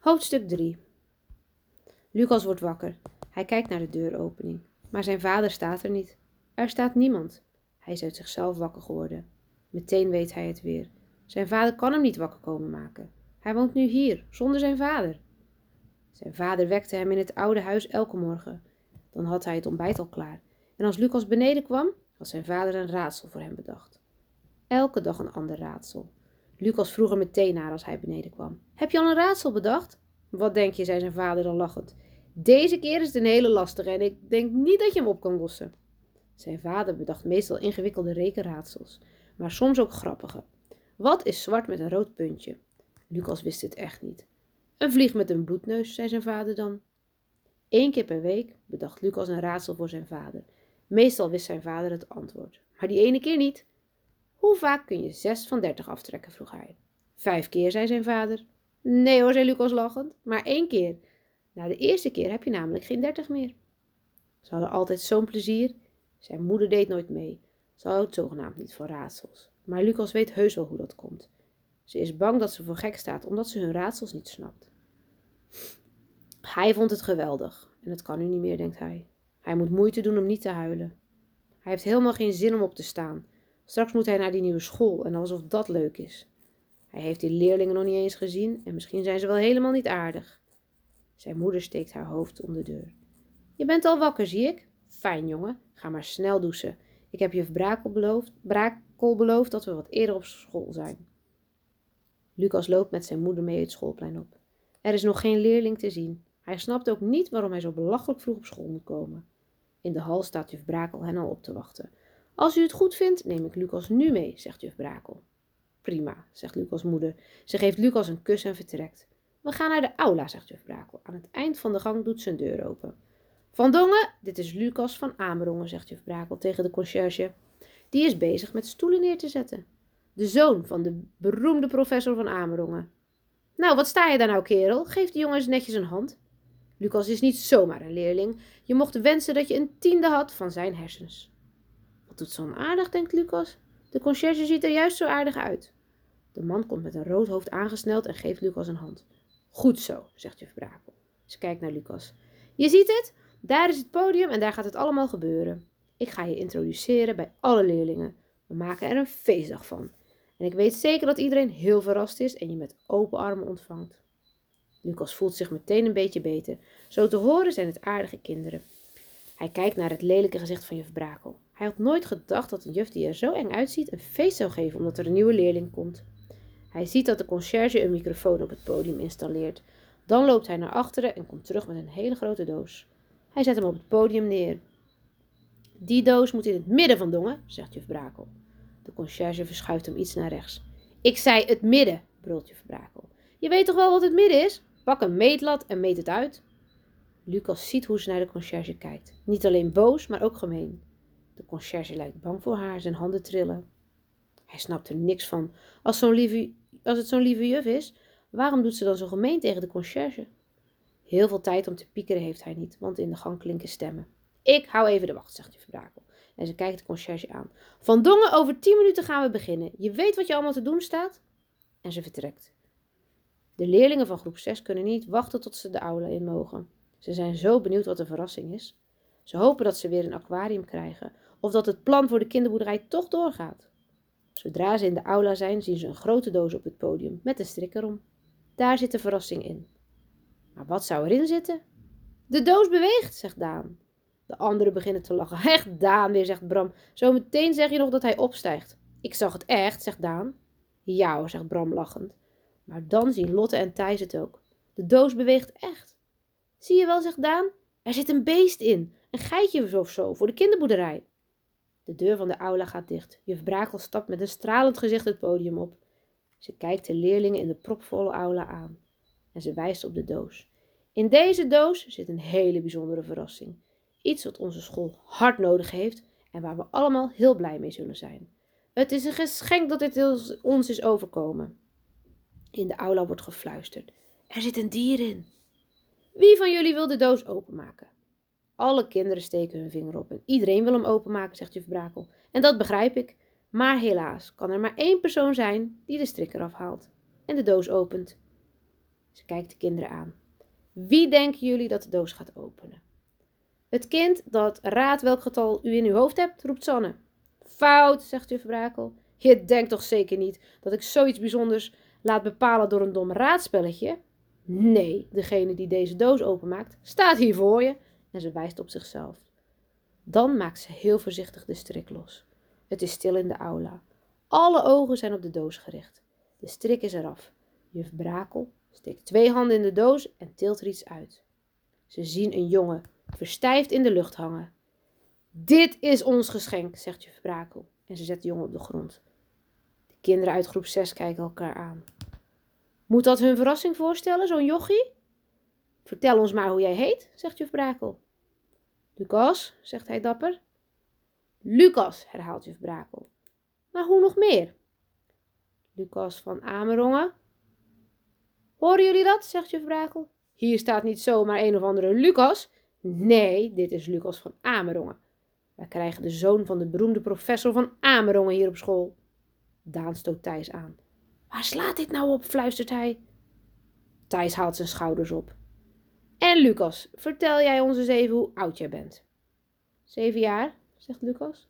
Hoofdstuk 3. Lucas wordt wakker. Hij kijkt naar de deuropening. Maar zijn vader staat er niet. Er staat niemand. Hij is uit zichzelf wakker geworden. Meteen weet hij het weer. Zijn vader kan hem niet wakker komen maken. Hij woont nu hier, zonder zijn vader. Zijn vader wekte hem in het oude huis elke morgen. Dan had hij het ontbijt al klaar. En als Lucas beneden kwam, had zijn vader een raadsel voor hem bedacht. Elke dag een ander raadsel. Lucas vroeg er meteen naar als hij beneden kwam. Heb je al een raadsel bedacht? Wat denk je, zei zijn vader dan lachend. Deze keer is het een hele lastige en ik denk niet dat je hem op kan lossen. Zijn vader bedacht meestal ingewikkelde rekenraadsels, maar soms ook grappige. Wat is zwart met een rood puntje? Lucas wist het echt niet. Een vlieg met een bloedneus, zei zijn vader dan. 1 keer per week bedacht Lucas een raadsel voor zijn vader. Meestal wist zijn vader het antwoord, maar die ene keer niet. Hoe vaak kun je 6 van 30 aftrekken, vroeg hij. 5 keer, zei zijn vader. Nee hoor, zei Lucas lachend, maar 1 keer. Na de eerste keer heb je namelijk geen 30 meer. Ze hadden altijd zo'n plezier. Zijn moeder deed nooit mee. Ze houdt zogenaamd niet van raadsels. Maar Lucas weet heus wel hoe dat komt. Ze is bang dat ze voor gek staat, omdat ze hun raadsels niet snapt. Hij vond het geweldig. En het kan nu niet meer, denkt hij. Hij moet moeite doen om niet te huilen. Hij heeft helemaal geen zin om op te staan. Straks moet hij naar die nieuwe school en alsof dat leuk is. Hij heeft die leerlingen nog niet eens gezien en misschien zijn ze wel helemaal niet aardig. Zijn moeder steekt haar hoofd om de deur. Je bent al wakker, zie ik. Fijn, jongen. Ga maar snel douchen. Ik heb juf Brakel beloofd dat we wat eerder op school zijn. Lucas loopt met zijn moeder mee het schoolplein op. Er is nog geen leerling te zien. Hij snapt ook niet waarom hij zo belachelijk vroeg op school moet komen. In de hal staat juf Brakel hen al op te wachten. Als u het goed vindt, neem ik Lucas nu mee, zegt juf Brakel. Prima, zegt Lucas' moeder. Ze geeft Lucas een kus en vertrekt. We gaan naar de aula, zegt juf Brakel. Aan het eind van de gang doet ze een deur open. Van Dongen, dit is Lucas van Amerongen, zegt juf Brakel tegen de conciërge. Die is bezig met stoelen neer te zetten. De zoon van de beroemde professor van Amerongen. Nou, wat sta je daar nou, kerel? Geef de jongen eens netjes een hand. Lucas is niet zomaar een leerling. Je mocht wensen dat je een 10e had van zijn hersens. Wat doet ze onaardig, denkt Lucas. De conciërge ziet er juist zo aardig uit. De man komt met een rood hoofd aangesneld en geeft Lucas een hand. Goed zo, zegt juf Brakel. Ze kijkt naar Lucas. Je ziet het? Daar is het podium en daar gaat het allemaal gebeuren. Ik ga je introduceren bij alle leerlingen. We maken er een feestdag van. En ik weet zeker dat iedereen heel verrast is en je met open armen ontvangt. Lucas voelt zich meteen een beetje beter. Zo te horen zijn het aardige kinderen. Hij kijkt naar het lelijke gezicht van juf Brakel. Hij had nooit gedacht dat een juf die er zo eng uitziet een feest zou geven omdat er een nieuwe leerling komt. Hij ziet dat de conciërge een microfoon op het podium installeert. Dan loopt hij naar achteren en komt terug met een hele grote doos. Hij zet hem op het podium neer. Die doos moet in het midden van Dongen, zegt juf Brakel. De conciërge verschuift hem iets naar rechts. Ik zei het midden, brult juf Brakel. Je weet toch wel wat het midden is? Pak een meetlat en meet het uit. Lucas ziet hoe ze naar de conciërge kijkt. Niet alleen boos, maar ook gemeen. De conciërge lijkt bang voor haar, zijn handen trillen. Hij snapt er niks van. Als het zo'n lieve juf is, waarom doet ze dan zo gemeen tegen de conciërge? Heel veel tijd om te piekeren heeft hij niet, want in de gang klinken stemmen. Ik hou even de wacht, zegt juf Brakel. En ze kijkt de conciërge aan. Van Dongen, over 10 minuten gaan we beginnen. Je weet wat je allemaal te doen staat? En ze vertrekt. De leerlingen van groep 6 kunnen niet wachten tot ze de aula in mogen. Ze zijn zo benieuwd wat de verrassing is. Ze hopen dat ze weer een aquarium krijgen of dat het plan voor de kinderboerderij toch doorgaat. Zodra ze in de aula zijn, zien ze een grote doos op het podium met een strik erom. Daar zit de verrassing in. Maar wat zou erin zitten? De doos beweegt, zegt Daan. De anderen beginnen te lachen. Echt Daan weer, zegt Bram. Zometeen zeg je nog dat hij opstijgt. Ik zag het echt, zegt Daan. Ja hoor, zegt Bram lachend. Maar dan zien Lotte en Thijs het ook. De doos beweegt echt. Zie je wel, zegt Daan. Er zit een beest in. Een geitje of zo voor de kinderboerderij. De deur van de aula gaat dicht. Juf Brakel stapt met een stralend gezicht het podium op. Ze kijkt de leerlingen in de propvolle aula aan. En ze wijst op de doos. In deze doos zit een hele bijzondere verrassing. Iets wat onze school hard nodig heeft en waar we allemaal heel blij mee zullen zijn. Het is een geschenk dat dit ons is overkomen. In de aula wordt gefluisterd. Er zit een dier in. Wie van jullie wil de doos openmaken? Alle kinderen steken hun vinger op en iedereen wil hem openmaken, zegt juf Brakel. En dat begrijp ik. Maar helaas kan er maar 1 persoon zijn die de strik eraf haalt en de doos opent. Ze kijkt de kinderen aan. Wie denken jullie dat de doos gaat openen? Het kind dat raadt welk getal u in uw hoofd hebt, roept Sanne. Fout, zegt juf Brakel. Je denkt toch zeker niet dat ik zoiets bijzonders laat bepalen door een dom raadspelletje? Nee, degene die deze doos openmaakt, staat hier voor je. En ze wijst op zichzelf. Dan maakt ze heel voorzichtig de strik los. Het is stil in de aula. Alle ogen zijn op de doos gericht. De strik is eraf. Juf Brakel steekt 2 handen in de doos en tilt er iets uit. Ze zien een jongen verstijfd in de lucht hangen. Dit is ons geschenk, zegt juf Brakel. En ze zet de jongen op de grond. De kinderen uit groep 6 kijken elkaar aan. Moet dat hun verrassing voorstellen, zo'n jochie? Vertel ons maar hoe jij heet, zegt juf Brakel. Lucas, zegt hij dapper. Lucas, herhaalt juf Brakel. Maar hoe nog meer? Lucas van Amerongen. Horen jullie dat, zegt juf Brakel. Hier staat niet zomaar een of andere Lucas. Nee, dit is Lucas van Amerongen. Wij krijgen de zoon van de beroemde professor van Amerongen hier op school. Daan stoot Thijs aan. Waar slaat dit nou op, fluistert hij. Thijs haalt zijn schouders op. En Lucas, vertel jij ons eens even hoe oud jij bent. 7 jaar, zegt Lucas.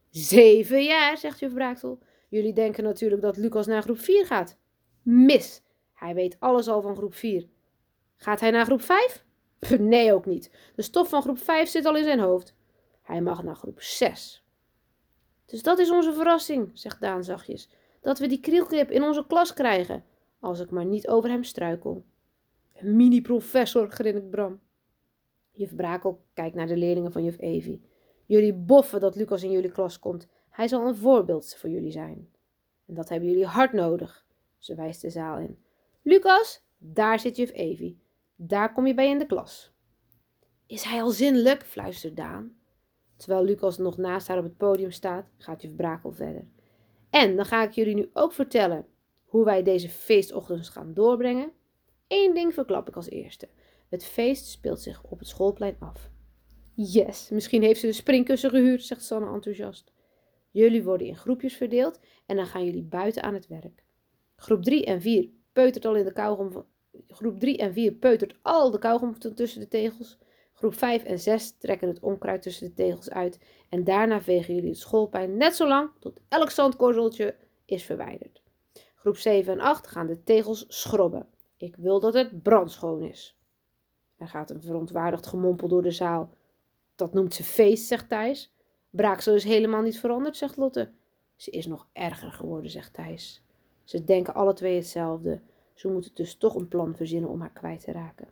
7 jaar, zegt juf Brakel. Jullie denken natuurlijk dat Lucas naar groep 4 gaat. Mis, hij weet alles al van groep 4. Gaat hij naar groep 5? Nee, ook niet. De stof van groep 5 zit al in zijn hoofd. Hij mag naar groep 6. Dus dat is onze verrassing, zegt Daan zachtjes. Dat we die krielkip in onze klas krijgen. Als ik maar niet over hem struikel. Een mini-professor, grinnikt Bram. Juf Brakel kijkt naar de leerlingen van juf Evie. Jullie boffen dat Lucas in jullie klas komt. Hij zal een voorbeeld voor jullie zijn. En dat hebben jullie hard nodig. Ze wijst de zaal in. Lucas, daar zit juf Evie. Daar kom je bij in de klas. Is hij al zindelijk? Fluistert Daan. Terwijl Lucas nog naast haar op het podium staat, gaat juf Brakel verder. En dan ga ik jullie nu ook vertellen hoe wij deze feestochtend gaan doorbrengen. 1 ding verklap ik als eerste. Het feest speelt zich op het schoolplein af. Yes, misschien heeft ze de springkussen gehuurd, zegt Sanne enthousiast. Jullie worden in groepjes verdeeld en dan gaan jullie buiten aan het werk. Groep 3 en 4 peutert al in de kauwgom. Groep 3 en 4 peutert al de kauwgom tussen de tegels. Groep 5 en 6 trekken het onkruid tussen de tegels uit. En daarna vegen jullie het schoolplein net zo lang tot elk zandkorzeltje is verwijderd. Groep 7 en 8 gaan de tegels schrobben. Ik wil dat het brandschoon is. Er gaat een verontwaardigd gemompel door de zaal. Dat noemt ze feest, zegt Thijs. Braaksel is helemaal niet veranderd, zegt Lotte. Ze is nog erger geworden, zegt Thijs. Ze denken alle twee hetzelfde. Ze moeten dus toch een plan verzinnen om haar kwijt te raken.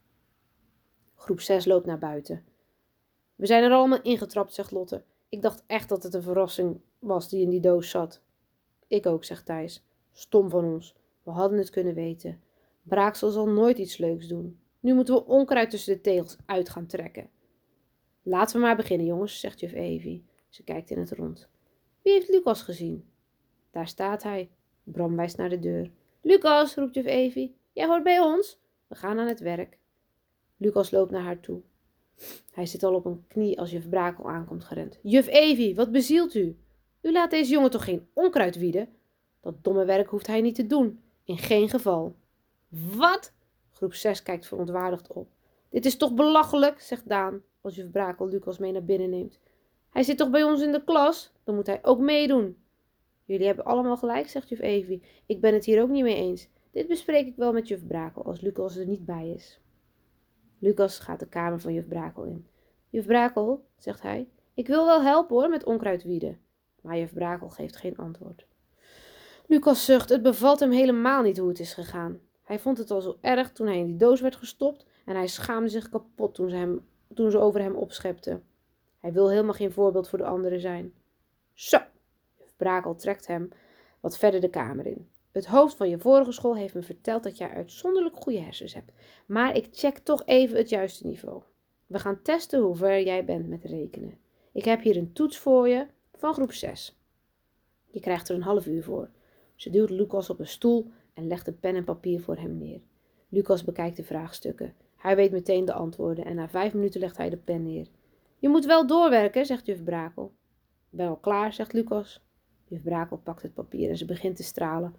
Groep 6 loopt naar buiten. We zijn er allemaal ingetrapt, zegt Lotte. Ik dacht echt dat het een verrassing was die in die doos zat. Ik ook, zegt Thijs. Stom van ons. We hadden het kunnen weten. Braaksel zal nooit iets leuks doen. Nu moeten we onkruid tussen de tegels uit gaan trekken. Laten we maar beginnen, jongens, zegt juf Evie. Ze kijkt in het rond. Wie heeft Lucas gezien? Daar staat hij. Bram wijst naar de deur. Lucas, roept juf Evie. Jij hoort bij ons? We gaan aan het werk. Lucas loopt naar haar toe. Hij zit al op een knie als juf Brakel aankomt gerend. Juf Evie, wat bezielt u? U laat deze jongen toch geen onkruid wieden? Dat domme werk hoeft hij niet te doen. In geen geval. Wat? Groep 6 kijkt verontwaardigd op. Dit is toch belachelijk, zegt Daan, als juf Brakel Lucas mee naar binnen neemt. Hij zit toch bij ons in de klas? Dan moet hij ook meedoen. Jullie hebben allemaal gelijk, zegt juf Evie. Ik ben het hier ook niet mee eens. Dit bespreek ik wel met juf Brakel, als Lucas er niet bij is. Lucas gaat de kamer van juf Brakel in. Juf Brakel, zegt hij, ik wil wel helpen hoor met onkruidwieden. Maar juf Brakel geeft geen antwoord. Lucas zucht, het bevalt hem helemaal niet hoe het is gegaan. Hij vond het al zo erg toen hij in die doos werd gestopt en hij schaamde zich kapot toen ze over hem opschepte. Hij wil helemaal geen voorbeeld voor de anderen zijn. Zo, juf Brakel trekt hem wat verder de kamer in. Het hoofd van je vorige school heeft me verteld dat jij uitzonderlijk goede hersens hebt. Maar ik check toch even het juiste niveau. We gaan testen hoe ver jij bent met rekenen. Ik heb hier een toets voor je van groep 6. Je krijgt er een half uur voor. Ze duwt Lucas op een stoel en legt een pen en papier voor hem neer. Lucas bekijkt de vraagstukken. Hij weet meteen de antwoorden en na 5 minuten legt hij de pen neer. Je moet wel doorwerken, zegt juf Brakel. Ben al klaar, zegt Lucas. Juf Brakel pakt het papier en ze begint te stralen.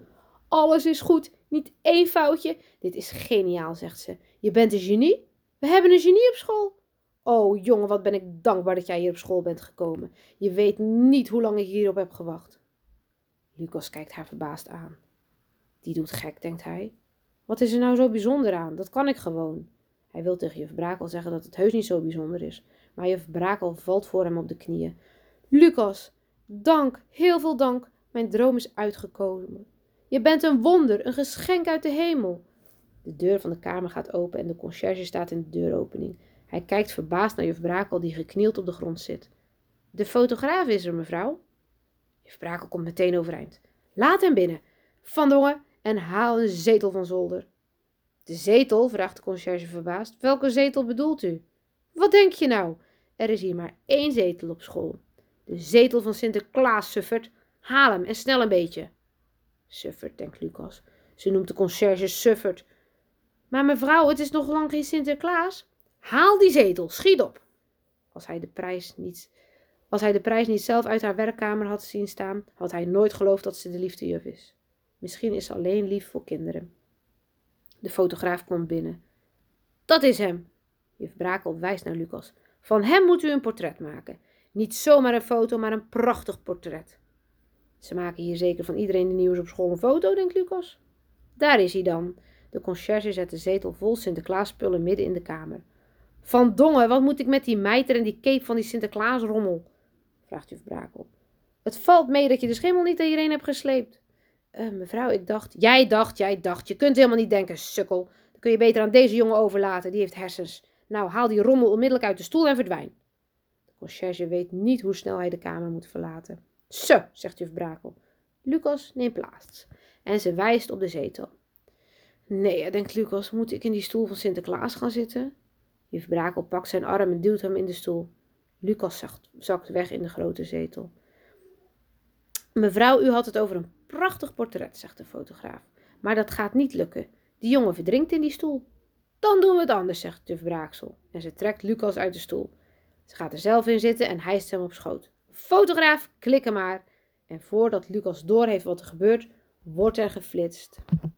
Alles is goed, niet één foutje. Dit is geniaal, zegt ze. Je bent een genie? We hebben een genie op school. Oh, jongen, wat ben ik dankbaar dat jij hier op school bent gekomen. Je weet niet hoe lang ik hierop heb gewacht. Lucas kijkt haar verbaasd aan. Die doet gek, denkt hij. Wat is er nou zo bijzonder aan? Dat kan ik gewoon. Hij wil tegen juf Brakel zeggen dat het heus niet zo bijzonder is. Maar juf Brakel valt voor hem op de knieën. Lucas, dank, heel veel dank. Mijn droom is uitgekomen. Je bent een wonder, een geschenk uit de hemel. De deur van de kamer gaat open en de conciërge staat in de deuropening. Hij kijkt verbaasd naar juf Brakel die geknield op de grond zit. De fotograaf is er, mevrouw. Juf Brakel komt meteen overeind. Laat hem binnen. Van Dongen en haal een zetel van zolder. De zetel? Vraagt de conciërge verbaasd. Welke zetel bedoelt u? Wat denk je nou? Er is hier maar één zetel op school. De zetel van Sinterklaas, suffert. Haal hem en snel een beetje. Suffert, denkt Lucas. Ze noemt de conciërge suffert. Maar mevrouw, het is nog lang geen Sinterklaas. Haal die zetel, schiet op. Als hij de prijs niet zelf uit haar werkkamer had zien staan, had hij nooit geloofd dat ze de liefde juf is. Misschien is ze alleen lief voor kinderen. De fotograaf komt binnen. Dat is hem. Juf Brakel wijst naar Lucas. Van hem moet u een portret maken. Niet zomaar een foto, maar een prachtig portret. Ze maken hier zeker van iedereen die nieuw is op school een foto, denkt Lucas. Daar is hij dan. De conciërge zet de zetel vol Sinterklaasspullen midden in de kamer. Van Dongen, wat moet ik met die mijter en die cape van die Sinterklaasrommel? Vraagt juf Brakel. Het valt mee dat je de schimmel niet hierheen hebt gesleept. Mevrouw, ik dacht... Jij dacht. Je kunt helemaal niet denken, sukkel. Dan kun je beter aan deze jongen overlaten, die heeft hersens. Nou, haal die rommel onmiddellijk uit de stoel en verdwijn. De conciërge weet niet hoe snel hij de kamer moet verlaten. Zo, zegt juf Brakel. Lucas neemt plaats. En ze wijst op de zetel. Nee, denkt Lucas, moet ik in die stoel van Sinterklaas gaan zitten? Juf Brakel pakt zijn arm en duwt hem in de stoel. Lucas zakt weg in de grote zetel. Mevrouw, u had het over een prachtig portret, zegt de fotograaf. Maar dat gaat niet lukken. Die jongen verdrinkt in die stoel. Dan doen we het anders, zegt juf Brakel. En ze trekt Lucas uit de stoel. Ze gaat er zelf in zitten en hijst hem op schoot. Fotograaf, klikken maar. En voordat Lucas doorheeft wat er gebeurt, wordt er geflitst.